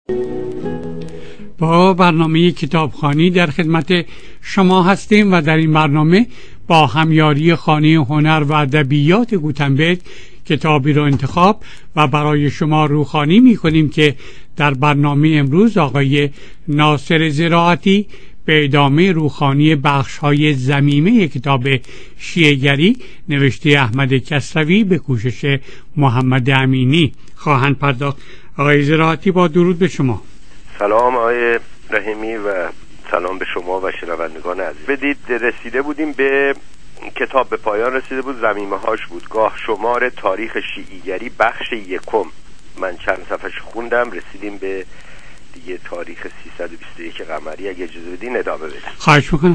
با برنامه کتابخوانی در خدمت شما هستیم و در این برنامه با همیاری خانه هنر و ادبیات گوتنبرگ کتابی رو انتخاب و برای شما روخوانی می‌کنیم که در برنامه امروز آقای ناصر زراعتی به ادامه روخوانی بخش‌های ضمیمه کتاب شیعه‌گری نوشته احمد کسروی به کوشش محمد امینی خواهند پرداخت. آقای زراعتی با درود به شما. سلام آقای رحیمی و سلام به شما و شنوندگان عزیز. بدید رسیده بودیم به کتاب، به پایان رسیده بود، ضمیمه هاش بود. گاه شمار تاریخ شیعیگری بخش یکم. من چند صفحش خوندم، رسیدیم به دیگه تاریخ 321 قمری. اگه اجازه بدین ادامه بدم. خواهش میکنم.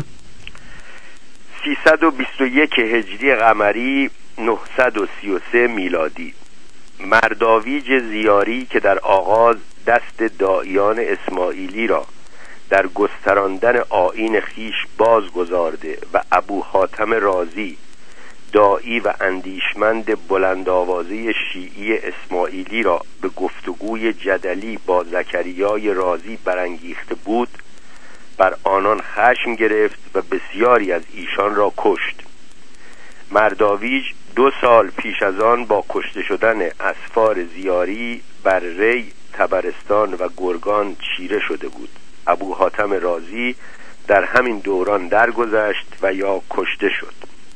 321 هجری قمری 933 میلادی. مرداویج زیاری که در آغاز دست داعیان اسماعیلی را در گستراندن آیین خیش باز گذارده و ابو حاتم رازی داعی و اندیشمند بلند آوازه شیعی اسماعیلی را به گفتگوی جدلی با زکریای رازی برانگیخته بود، بر آنان خشم گرفت و بسیاری از ایشان را کشت. مرداویج 2 سال پیش از آن با کشته شدن اسفار زیاری بر ری، طبرستان و گرگان چیره شده بود. ابو حاتم رازی در همین دوران درگذشت و یا کشته شد.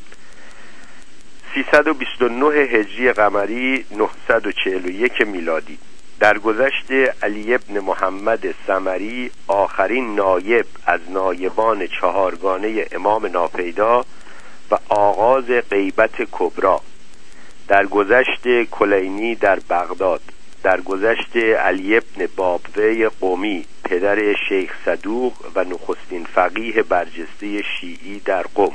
329 هجری قمری 941 میلادی. درگذشت علی ابن محمد سمری، آخرین نایب از نایبان 4گانه امام ناپیدا و آغاز غیبت کبرا. درگذشت کلینی در بغداد. درگذشت علی ابن بابوی قمی، پدر شیخ صدوق و نخستین فقیه برجسته شیعی در قم.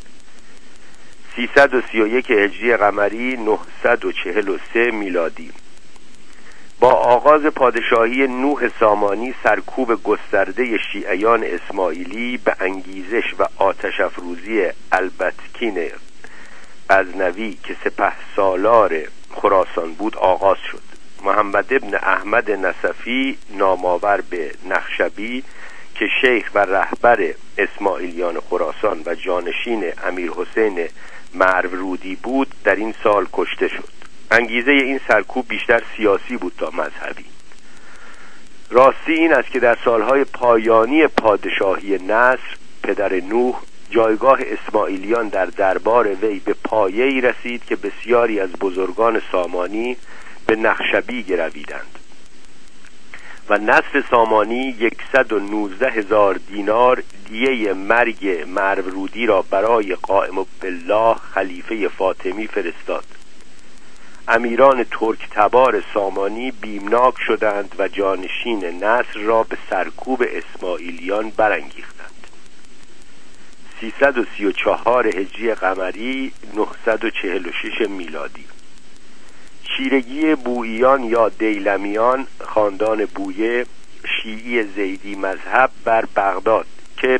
331 هجری قمری 943 میلادی. با آغاز پادشاهی نوح سامانی، سرکوب گسترده شیعیان اسماعیلی به انگیزش و آتش افروزی البتکین غزنوی که سپهسالار خراسان بود آغاز شد. محمد ابن احمد نصفی، نامآور به نخشبی، که شیخ و رهبر اسماعیلیان خراسان و جانشین امیر حسین مروودی بود، در این سال کشته شد. انگیزه این سرکوب بیشتر سیاسی بود تا مذهبی. راستی این است که در سالهای پایانی پادشاهی نصر پدر نوح، جایگاه اسماعیلیان در دربار وی به پایه‌ای رسید که بسیاری از بزرگان سامانی به نخشبی گرویدند و نصر سامانی 119,000 دینار دیه مرگ مروودی را برای قائم بالله خلیفه فاطمی فرستاد. امیران ترک تبار سامانی بیمناک شدند و جانشین نصر را به سرکوب اسماعیلیان برانگیختند. 334 هجری قمری 946 میلادی. چیرگی بوئیان یا دیلمیان، خاندان بویه، شیعی زیدی مذهب بر بغداد که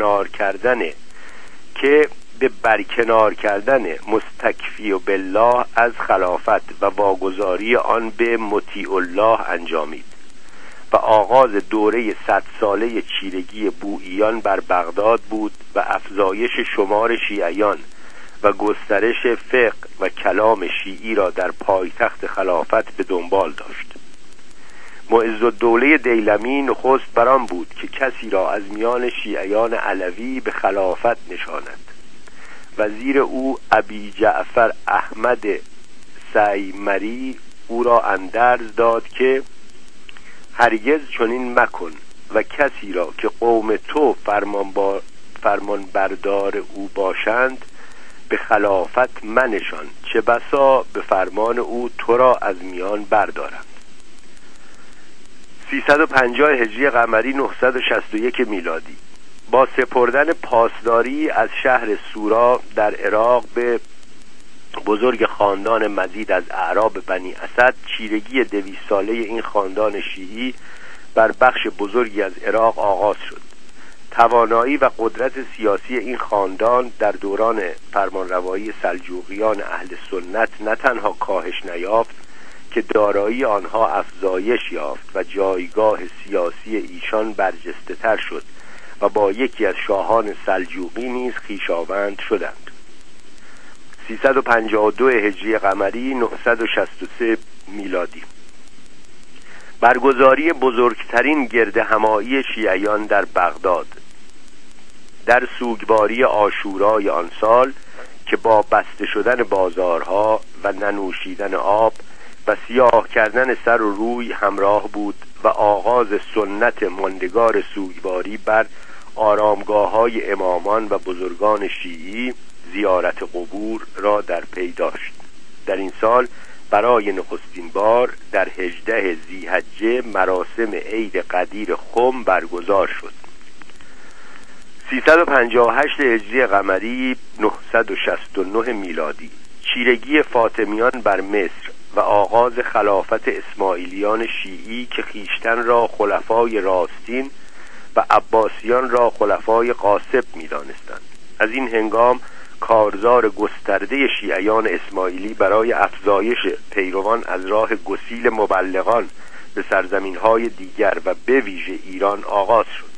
به برکنار کردن مستکفی بالله از خلافت و واگذاری آن به مطیع الله انجامید و آغاز دوره 100 ساله چیرگی بوئیان بر بغداد بود و افزایش شمار شیعیان و گسترش فقه و کلام شیعی را در پایتخت خلافت به دنبال داشت. معزالدوله دیلمی نخست بران بود که کسی را از میان شیعیان علوی به خلافت نشاند. وزیر او ابی جعفر احمد سیمری او را اندرز داد که هرگز چنین مکن و کسی را که قوم تو فرمان بردار او باشند به خلافت منشان، چه بسا به فرمان او تو را از میان بردارند. 350 هجری قمری 961 میلادی. با سپردن پاسداری از شهر سورا در عراق به بزرگ خاندان مزید از اعراب بنی اسد، چیرگی 200 ساله این خاندان شیعی بر بخش بزرگی از عراق آغاز شد. توانایی و قدرت سیاسی این خاندان در دوران فرمانروایی سلجوقیان اهل سنت نه تنها کاهش نیافت که دارایی آنها افزایش یافت و جایگاه سیاسی ایشان برجسته تر شد و با یکی از شاهان سلجوقی نیز خویشاوند شدند. 352 هجری قمری 963 میلادی. برگزاری بزرگترین گردهمایی شیعیان در بغداد در سوگواری عاشورای آن سال که با بسته شدن بازارها و ننوشیدن آب و سیاه کردن سر و روی همراه بود و آغاز سنت ماندگار سوگواری بر آرامگاه‌های امامان و بزرگان شیعی زیارت قبور را در پی داشت. در این سال برای نخستین بار در 18 ذی‌حجه مراسم عید قدیر خم برگزار شد. 358 هجری قمری 969 میلادی. چیرگی فاطمیان بر مصر و آغاز خلافت اسماعیلیان شیعی که خویشتن را خلفای راستین و عباسیان را خلفای غاصب می‌دانستند. از این هنگام کارزار گسترده شیعیان اسماعیلی برای افزایش پیروان از راه گسیل مبلغان به سرزمین‌های دیگر و به ویژه ایران آغاز شد.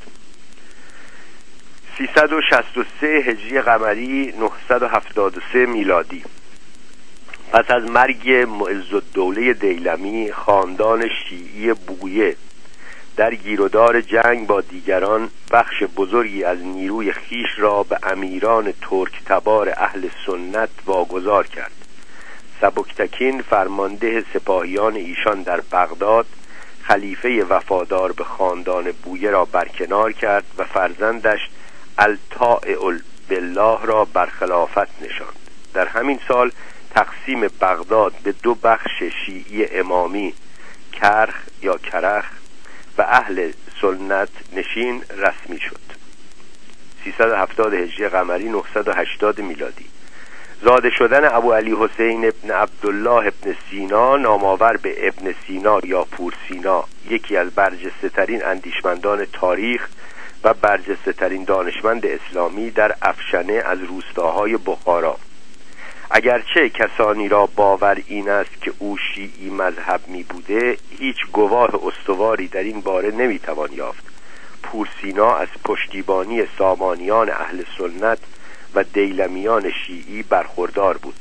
363 هجری قمری 973 میلادی. پس از مرگ معزالدوله دیلمی، خاندان شیعی بویه در گیرودار جنگ با دیگران بخش بزرگی از نیروی خیش را به امیران ترک تبار اهل سنت واگذار کرد. سبکتکین فرمانده سپاهیان ایشان در بغداد خلیفه وفادار به خاندان بویه را برکنار کرد و فرزندش الطائع بالله را بر خلافت نشاند. در همین سال تقسیم بغداد به دو بخش شیعی امامی، کرخ یا کرخ و اهل سنت نشین رسمی شد. 370 هجری قمری 980 میلادی. زاده شدن ابو علی حسین ابن عبدالله ابن سینا، نامآور به ابن سینا یا پور سینا، یکی از برجسته ترین اندیشمندان تاریخ و برجسته ترین دانشمند اسلامی در افشنه از روستاهای بخارا. اگرچه کسانی را باور این است که او شیعی مذهب می بوده، هیچ گواه استواری در این باره نمی توان یافت. پور سینا از پشتیبانی سامانیان اهل سنت و دیلمیان شیعی برخوردار بود.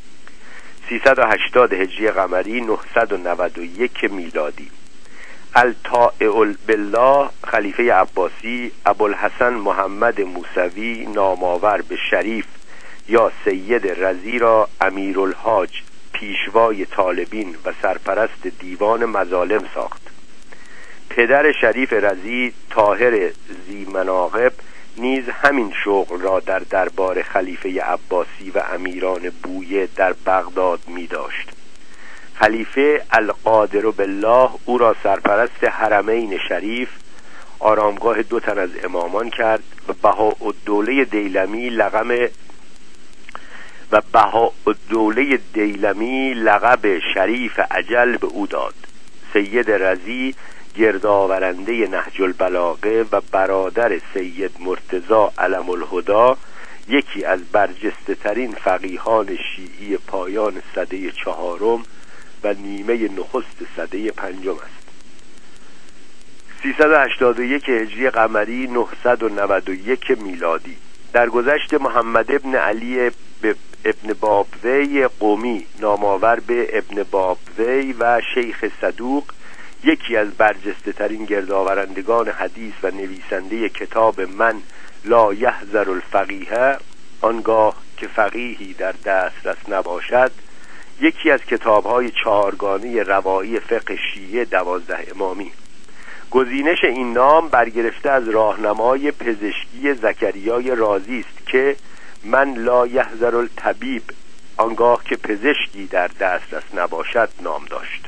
380 هجری قمری 991 میلادی. الطائع بالله خلیفه عباسی ابوالحسن محمد موسوی، نامآور به شریف یا سید رضی، را امیرالحاج، پیشوای طالبین و سرپرست دیوان مظالم ساخت. پدر شریف رضی، طاهر ذی مناقب، نیز همین شغل را در دربار خلیفه عباسی و امیران بویه در بغداد می داشت. خلیفه القادر بالله او را سرپرست حرمین شریف، آرامگاه دو تن از امامان کرد و بهاءالدوله دیلمی لقب شریف اجل به او داد. سید رضی گردآورنده نهج البلاغه و برادر سید مرتضی علم الهدی، یکی از برجسته ترین فقیهان شیعی پایان سده 4 و نیمه نخست سده 5 است. 381 هجری قمری 991 میلادی. در گذشت محمد ابن علی ابن بابوی قومی، نامآور به ابن بابوی و شیخ صدوق، یکی از برجسته ترین گردآورندگان حدیث و نویسنده کتاب من لا یحذر الفقیه، آنگاه که فقیهی در دسترس نباشد، یکی از کتاب‌های 4گانه روایی فقه شیعه 12 امامی. گزینش این نام برگرفته از راهنمای پزشکی زکریای رازی است که من لا یحذر الطبیب، آنگاه که پزشکی در دسترس نباشد نام داشت.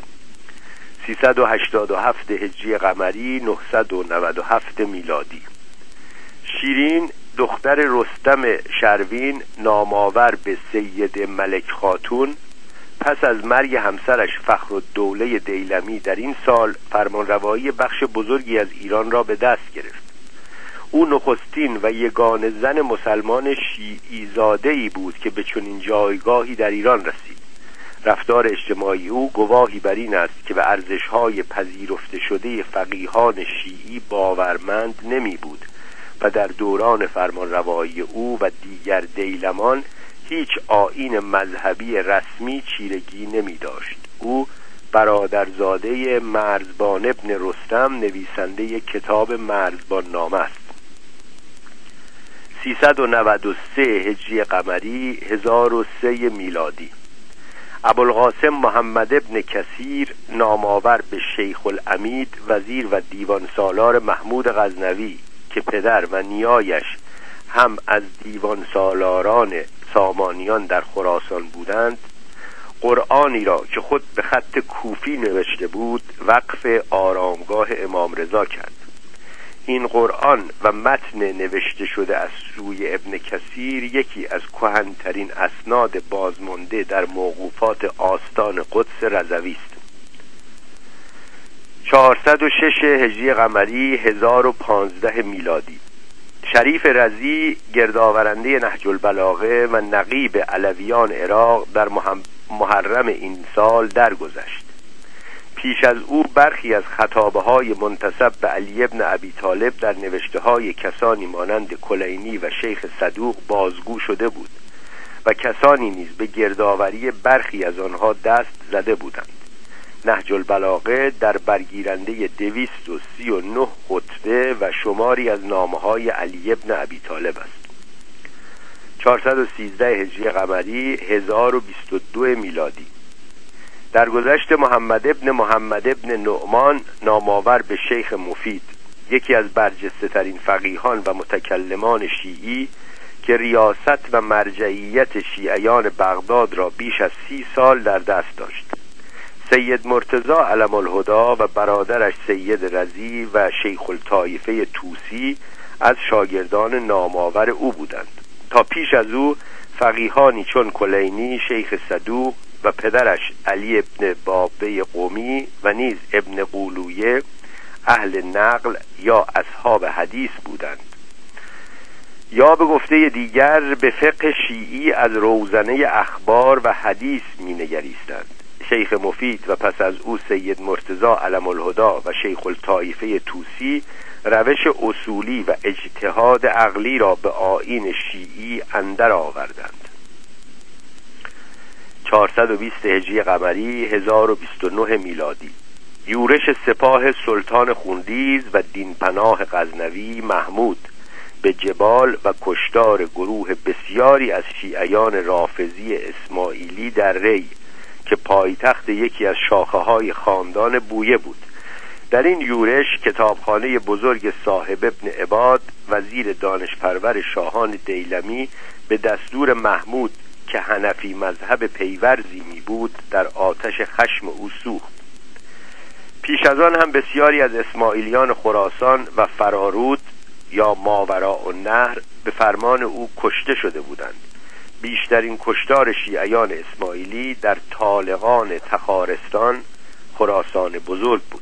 387 هجری قمری 997 میلادی. شیرین دختر رستم شروین، نامآور به سید ملک خاتون، پس از مرگ همسرش فخرالدوله دیلمی در این سال فرمانروایی بخش بزرگی از ایران را به دست گرفت. او نخستین و یگانه زن مسلمان شیعی زاده‌ای بود که به چنین جایگاهی در ایران رسید. رفتار اجتماعی او گواهی بر این است که به ارزش‌های پذیرفته شده فقیهان شیعی باورمند نمی بود و در دوران فرمانروایی او و دیگر دیلمان هیچ آیین مذهبی رسمی چیرگی نمی داشت. او برادرزاده مرزبان ابن رستم نویسنده کتاب مرزبان نامه است. 393 هجری قمری 1003 میلادی. ابوالقاسم محمد ابن کثیر نامآور به شیخ العمید وزیر و دیوان سالار محمود غزنوی که پدر و نیایش هم از دیوان سالاران سامانیان در خراسان بودند، قرآنی را که خود به خط کوفی نوشته بود وقف آرامگاه امام رضا کرد. این قرآن و متن نوشته شده از سوی ابن کثیر یکی از کهن‌ترین اسناد بازمانده در موقوفات آستان قدس رضوی است. 406 هجری قمری 1015 میلادی. شریف رضی گردآورنده نهج البلاغه و نقیب علویان عراق در محرم این سال درگذشت. پیش از او برخی از خطابه‌های منتسب به علی ابن ابی طالب در نوشته‌های کسانی مانند کلینی و شیخ صدوق بازگو شده بود و کسانی نیز به گردآوری برخی از آنها دست زده بودند. نهج البلاغه در برگیرنده 239 خطبه و شماری از نامه‌های علی ابن ابی طالب است. 413 هجری قمری 1022 میلادی. در گذشت محمد ابن نعمان نامآور به شیخ مفید، یکی از برجسته ترین فقیهان و متکلمان شیعی که ریاست و مرجعیت شیعیان بغداد را بیش از 30 سال در دست داشت. سید مرتضی علم الهدی و برادرش سید رضی و شیخ الطایفه طوسی از شاگردان نامآور او بودند. تا پیش از او فقیهانی چون کلینی، شیخ صدوق و پدرش علی ابن بابه قمی و نیز ابن قولویه اهل نقل یا اصحاب حدیث بودند، یا به گفته دیگر به فقه شیعی از روزنه اخبار و حدیث می نگریستند. شیخ مفید و پس از او سید مرتضی علم الهدی و شیخ الطایفه طوسی روش اصولی و اجتهاد عقلی را به آیین شیعی اندر آوردند. 420 هجری قمری 1029 میلادی. یورش سپاه سلطان خوندیز و دینپناه غزنوی محمود به جبال و کشتار گروه بسیاری از شیعیان رافضی اسماعیلی در ری که پایتخت یکی از شاخه‌های خاندان بویه بود. در این یورش کتابخانه بزرگ صاحب ابن عباد وزیر دانشپرور شاهان دیلمی به دستور محمود که حنفی مذهب پیورزی می بود در آتش خشم او سوخت. پیش از آن هم بسیاری از اسماعیلیان خراسان و فرارود یا ماوراء النهر به فرمان او کشته شده بودند. بیشترین کشتار شیعیان اسماعیلی در طالقان تخارستان خراسان بزرگ بود.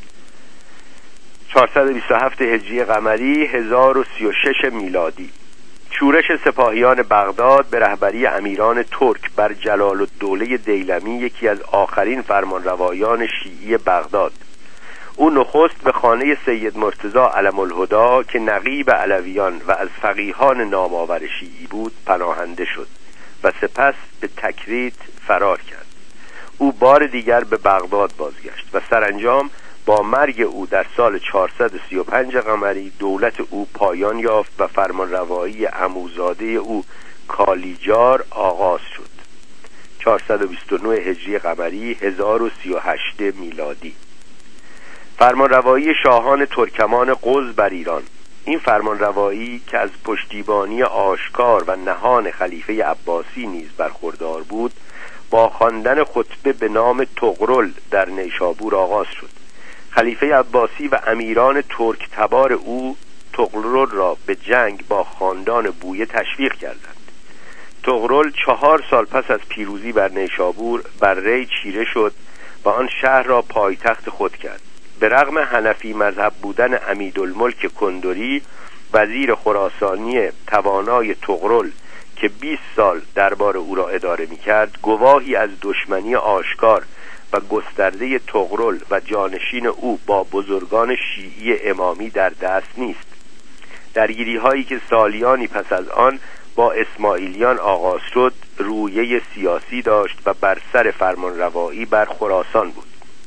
427 هجری قمری 1036 میلادی. شورش سپاهیان بغداد به رهبری امیران ترک بر جلال الدوله دیلمی، یکی از آخرین فرمانروایان شیعی بغداد. او نخست به خانه سید مرتضی علم الهدی که نقیب علویان و از فقیهان نامآور شیعی بود پناهنده شد و سپس به تکریت فرار کرد. او بار دیگر به بغداد بازگشت و سرانجام با مرگ او در سال 435 قمری دولت او پایان یافت و فرمانروایی عموزاده او کالیجار آغاز شد. 429 هجری قمری 1038 میلادی. فرمانروایی شاهان ترکمان قز بر ایران. این فرمانروایی که از پشتیبانی آشکار و نهان خلیفه عباسی نیز برخوردار بود، با خواندن خطبه به نام طغرل در نیشابور آغاز شد. خلیفه عباسی و امیران ترک تبار او طغرل را به جنگ با خاندان بویه تشویق کردند. طغرل 4 سال پس از پیروزی بر نیشابور بر ری چیره شد و آن شهر را پایتخت خود کرد. به رغم حنفی مذهب بودن امیدالملک کندری، وزیر خراسانی توانای طغرل که 20 سال دربار او را اداره می‌کرد گواهی از دشمنی آشکار و گسترده طغرل و جانشین او با بزرگان شیعی امامی در دست نیست. درگیری‌هایی که سالیانی پس از آن با اسماعیلیان آغاز شد رویه سیاسی داشت و بر سر فرمانروایی بر خراسان بود.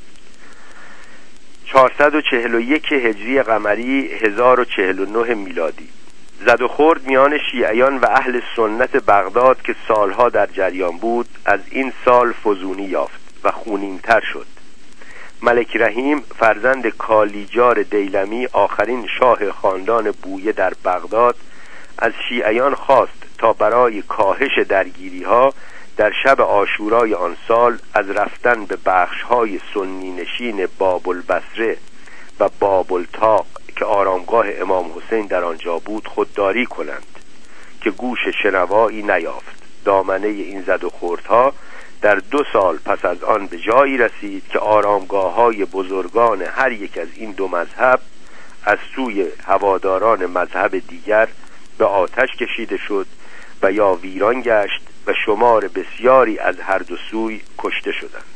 441 هجری قمری 1049 میلادی. زد و خورد میان شیعیان و اهل سنت بغداد که سالها در جریان بود از این سال فزونی یافت و خونین‌تر شد. ملک رحیم فرزند کالیجار دیلمی آخرین شاه خاندان بویه در بغداد از شیعیان خواست تا برای کاهش درگیری‌ها در شب عاشورای آن سال از رفتن به بخش‌های سنی نشین باب‌البصره و باب‌الطاق که آرامگاه امام حسین در آنجا بود خودداری کنند که گوش شنوایی نیافت. دامنه این زد و خوردها در 2 سال پس از آن به جایی رسید که آرامگاه‌های بزرگان هر یک از این دو مذهب از سوی هواداران مذهب دیگر به آتش کشیده شد و یا ویران گشت و شمار بسیاری از هر دو سوی کشته شدند.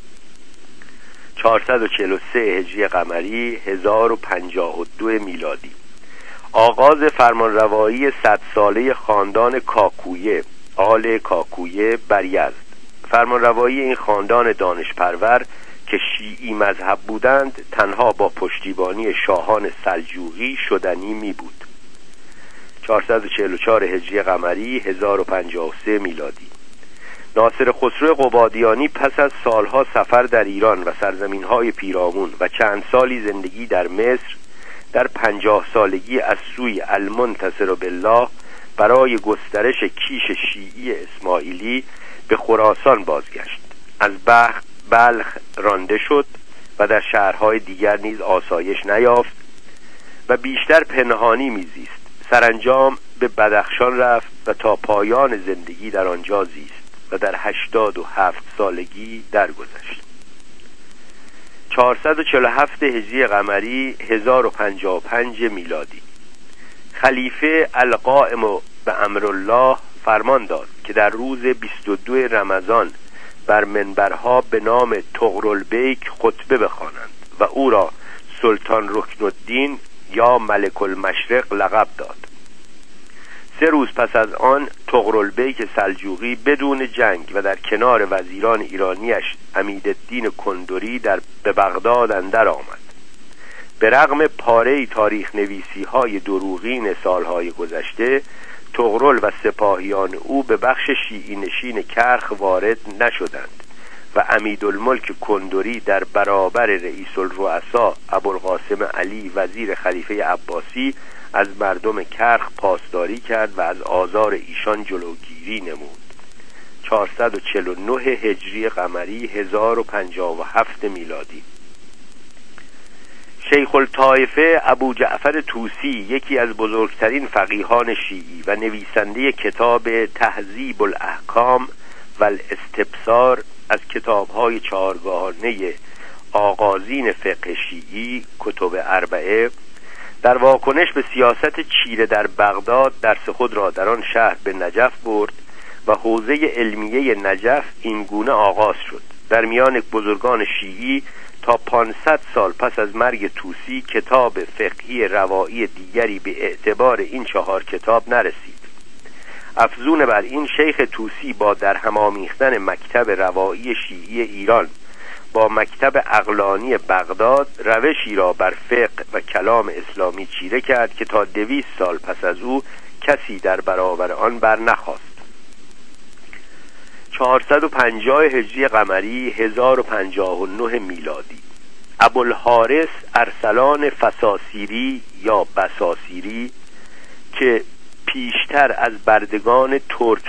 443 هجری قمری 1052 میلادی. آغاز فرمانروایی 100 ساله خاندان کاکویه آل کاکویه بر یزد. فرمانروایی این خاندان دانشپرور که شیعی مذهب بودند تنها با پشتیبانی شاهان سلجوقی شدنی می بود. 444 هجری قمری 1053 میلادی. ناصر خسرو قبادیانی پس از سالها سفر در ایران و سرزمین‌های پیرامون و چند سالی زندگی در مصر در 50 سالگی از سوی المنتصر بالله برای گسترش کیش شیعی اسماعیلی به خراسان بازگشت. از بلخ رانده شد و در شهرهای دیگر نیز آسایش نیافت و بیشتر پنهانی میزیست. سرانجام به بدخشان رفت و تا پایان زندگی در آنجا زیست و در 87 سالگی درگذشت. 447 هجری قمری 1055 میلادی. خلیفه القائم به امرالله فرمان داد که در روز 22 رمضان بر منبرها به نام طغرالبیک خطبه بخوانند و او را سلطان رکن الدین یا ملک المشرق لقب داد. 3 روز پس از آن طغرالبیک سلجوقی بدون جنگ و در کنار وزیران ایرانیش عمیدالدین کندری به بغداد اندر آمد. به رغم پاره تاریخ نویسی های دروغین سالهای گذشته طغرل و سپاهیان او به بخش شیعی نشین کرخ وارد نشدند و عمیدالملک کندری در برابر رئیس الرؤسا ابوالقاسم علی وزیر خلیفه عباسی از مردم کرخ پاسداری کرد و از آزار ایشان جلوگیری نمود. 449 هجری قمری 1057 میلادی. شیخ الطائفه ابو جعفر طوسی یکی از بزرگترین فقیهان شیعی و نویسنده کتاب تهذیب الاحکام و الاستبصار از کتاب‌های 4گانه آغازین فقه شیعی کتب اربعه در واکنش به سیاست چیره در بغداد درس خود را در آن شهر به نجف برد و حوزه علمیه نجف این گونه آغاز شد. در میان بزرگان شیعی تا 500 سال پس از مرگ طوسی کتاب فقهی روایی دیگری به اعتبار این 4 کتاب نرسید. افزون بر این شیخ طوسی با در هم آمیختن مکتب روایی شیعی ایران با مکتب عقلانی بغداد روشی را بر فقه و کلام اسلامی چیره کرد که تا 200 سال پس از او کسی در برابر آن بر نخواست. 450 هجری قمری 1059 میلادی. ابوالحارث ارسلان فساسیری یا بساسیری که پیشتر از بردگان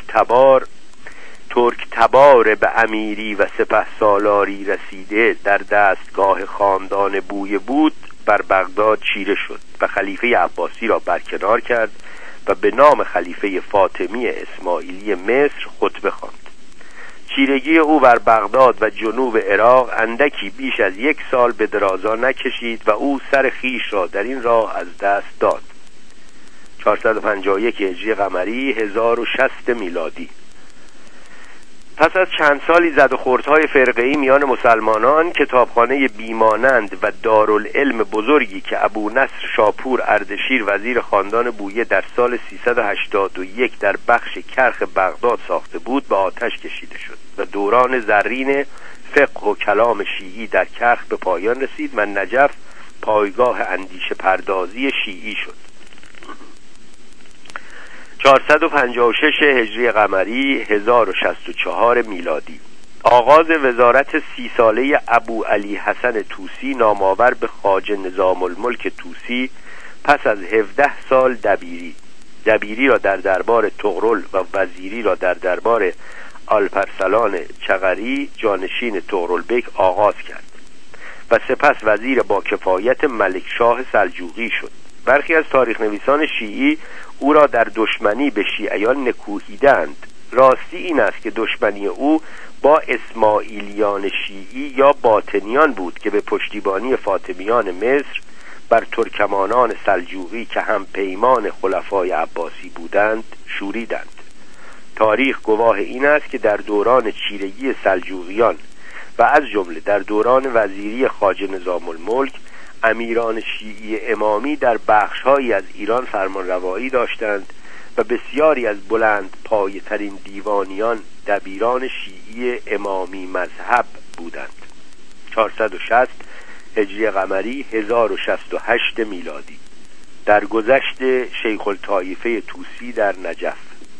ترک تبار به امیری و سپه سالاری رسیده در دستگاه خاندان بویه بود بر بغداد چیره شد و خلیفه عباسی را برکنار کرد و به نام خلیفه فاطمی اسماعیلی مصر خطبه خواند. چیرگی او بر بغداد و جنوب عراق اندکی بیش از 1 سال به درازا نکشید و او سر خیش را در این راه از دست داد. 451 هجری قمری 1060 میلادی. پس از چند سالی زد و خوردهای فرقه‌ای میان مسلمانان، کتابخانه بیمانند و دارالعلم بزرگی که ابو نصر شاپور اردشیر وزیر خاندان بویه در سال 381 در بخش کرخ بغداد ساخته بود به آتش کشیده شد و دوران زرین فقه و کلام شیعی در کرخ به پایان رسید و نجف پایگاه اندیشه پردازی شیعی شد. 456 هجری قمری 1064 میلادی. آغاز وزارت 30 ساله ابو علی حسن طوسی نامآور به خواجه نظام الملک طوسی پس از 17 سال دبیری را در دربار طغرل و وزیری را در دربار آلپرسلان چغری جانشین طغرل بیک آغاز کرد و سپس وزیر با کفایت ملکشاه سلجوقی شد. برخی از تاریخ نویسان شیعی او را در دشمنی به شیعیان نکوهیدند. راستی این است که دشمنی او با اسماعیلیان شیعی یا باطنیان بود که به پشتیبانی فاطمیان مصر بر ترکمانان سلجوقی که هم پیمان خلفای عباسی بودند شوریدند. تاریخ گواه این است که در دوران چیرگی سلجوقیان و از جمله در دوران وزیری خواجه نظام الملک امیران شیعی امامی در بخش‌هایی از ایران فرمانروایی داشتند و بسیاری از بلند پایه ترین دیوانیان دبیران شیعی امامی مذهب بودند. 460 هجری قمری 1068 میلادی. در گذشت شیخ الطایفه طوسی در نجف.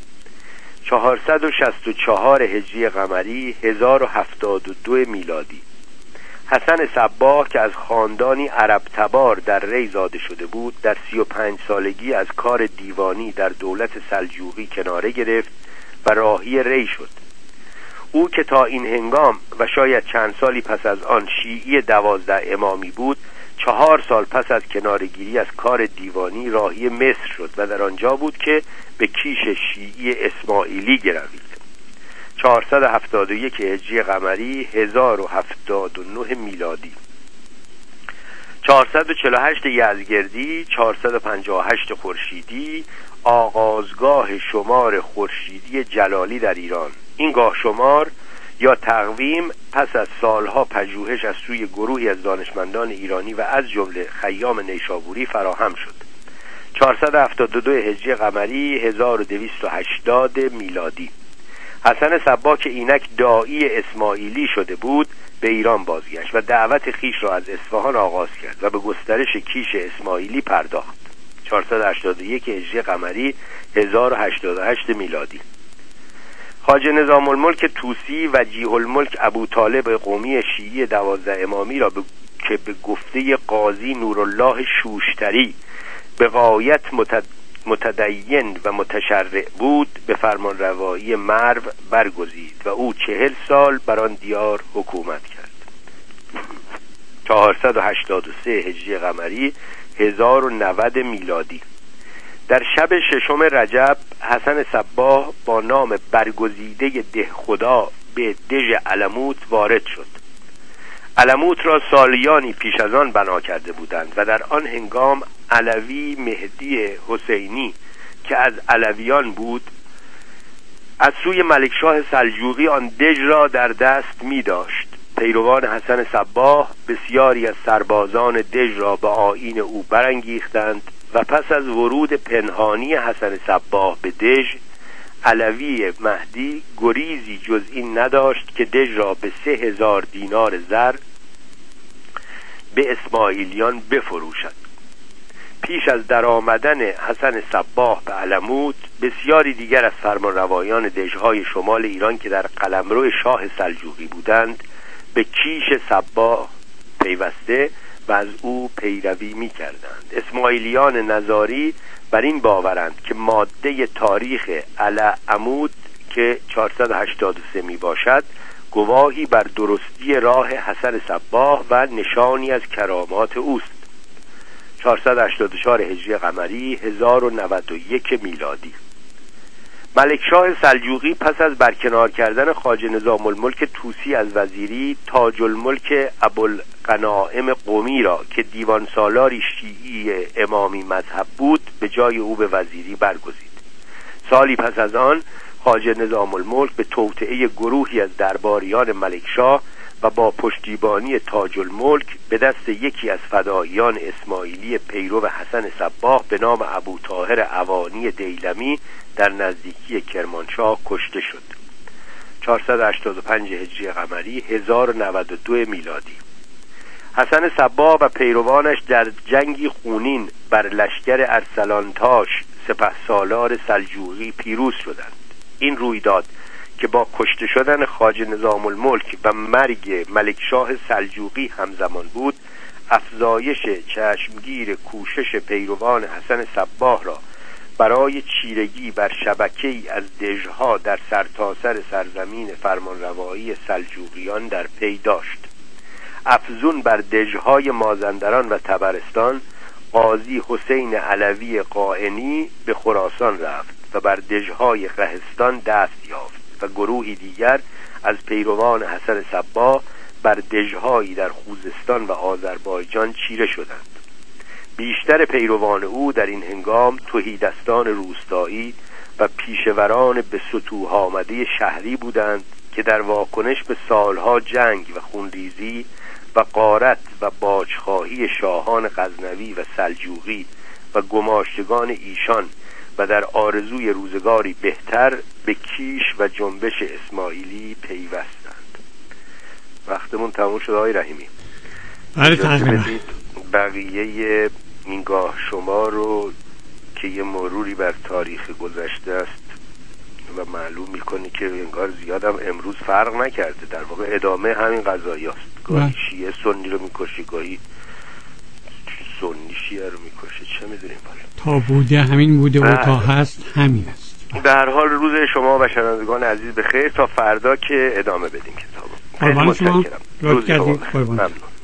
464 هجری قمری 1072 میلادی. حسن صباح که از خاندانی عرب تبار در ری زاده شده بود در 35 سالگی از کار دیوانی در دولت سلجوقی کناره گرفت و راهی ری شد. او که تا این هنگام و شاید چند سالی پس از آن شیعی 12 امامی بود، 4 سال پس از کنارگیری از کار دیوانی راهی مصر شد و در آنجا بود که به کیش شیعی اسماعیلی گروید. 471 هجری قمری 1079 میلادی. 448 یزدگردی 458 خورشیدی آغازگاه شمار خورشیدی جلالی در ایران. این گاه شمار یا تقویم پس از سالها پژوهش از سوی گروهی از دانشمندان ایرانی و از جمله خیام نیشابوری فراهم شد. 472 هجری قمری 1280 میلادی. حسن صباح که اینک داعی اسماعیلی شده بود به ایران بازگشت و دعوت خیش را از اصفهان آغاز کرد و به گسترش کیش اسماعیلی پرداخت. 481 هجری قمری 1088 میلادی. خواجه نظام الملک طوسی وجیه الملک ابو طالب قومی شیعی 12 امامی را که به گفته قاضی نورالله شوشتری به غایت متدین و متشرع بود به فرمان روایی مرو برگزید و او 40 سال بر آن دیار حکومت کرد. 483 هجری قمری 1090 میلادی. در شب 6 رجب حسن صباح با نام برگزیده ده خدا به دژ علموت وارد شد. علموت را سالیانی پیش از آن بنا کرده بودند و در آن هنگام علوی مهدی حسینی که از علویان بود از سوی ملکشاه سلجوقی آن دژ را در دست می داشت. پیروان حسن صباح بسیاری از سربازان دژ را به آیین او برانگیختند و پس از ورود پنهانی حسن صباح به دژ علوی مهدی گریزی جز این نداشت که دژ را به 3000 دینار زر به اسماعیلیان بفروشد. پیش از درآمدن حسن صباح به علموت بسیاری دیگر از فرمانروایان دژهای شمال ایران که در قلمرو شاه سلجوقی بودند به کیش صباح پیوسته و از او پیروی می کردند. اسماعیلیان نظاری بر این باورند که ماده تاریخ علموت که 483 می باشد گواهی بر درستی راه حسن صباح و نشانی از کرامات اوست. 484 هجری قمری 1091 میلادی. ملکشاه سلجوقی پس از برکنار کردن خواجه نظام الملک طوسی از وزیری تاج الملک غنائم قمی را که دیوان سالاری شیعی امامی مذهب بود به جای او به وزیری برگزید. سالی پس از آن خواجه نظام الملک به توطئه گروهی از درباریان ملکشاه و با پشتیبانی تاج الملک به دست یکی از فداییان اسماعیلی پیرو حسن صباح به نام ابو طاهر عوانی دیلمی در نزدیکی کرمانشاه کشته شد. 485 هجری قمری، 1092 میلادی. حسن صباح و پیروانش در جنگی خونین بر لشکر ارسلانتاش سپهسالار سلجوقی پیروز شدند. این رویداد که با کشته شدن خواجه نظام الملک و مرگ ملکشاه سلجوقی همزمان بود، افزایش چشمگیر کوشش پیروان حسن صباح را برای چیرگی بر شبکه‌ای از دژها در سرتاسر سرزمین فرمانروایی سلجوقیان در پی داشت. افزون بر دژهای مازندران و طبرستان، قاضی حسین علوی قائنی به خراسان رفت و بر دژهای قهستان دست یافت و گروهی دیگر از پیروان حسن صباح بر دژهایی در خوزستان و آذربایجان چیره شدند. بیشتر پیروان او در این هنگام تهیدستان روستایی و پیشوران به سطوح آمده شهری بودند که در واکنش به سالها جنگ و خونریزی و غارت و باجخواهی شاهان غزنوی و سلجوقی و گماشتگان ایشان و در آرزوی روزگاری بهتر به کیش و جنبش اسماعیلی پیوستند. وقتمون تموم شد آقای رحیمی. بقیه این گاه شما رو که یه مروری بر تاریخ گذشته است و معلوم میکنی که انگار زیادم امروز فرق نکرده، در واقع ادامه همین قضایی هست. گاهی شیعه سنی رو میکشه، گاهی سنی شیعه رو میکشه، چه میدونیم تا بوده همین بوده و تا هست همین است. به هر حال روز شما و شنوندگان عزیز بخیر تا فردا که ادامه بدیم کتابو. خیلی متشکرم. لطف کردید. ممنون.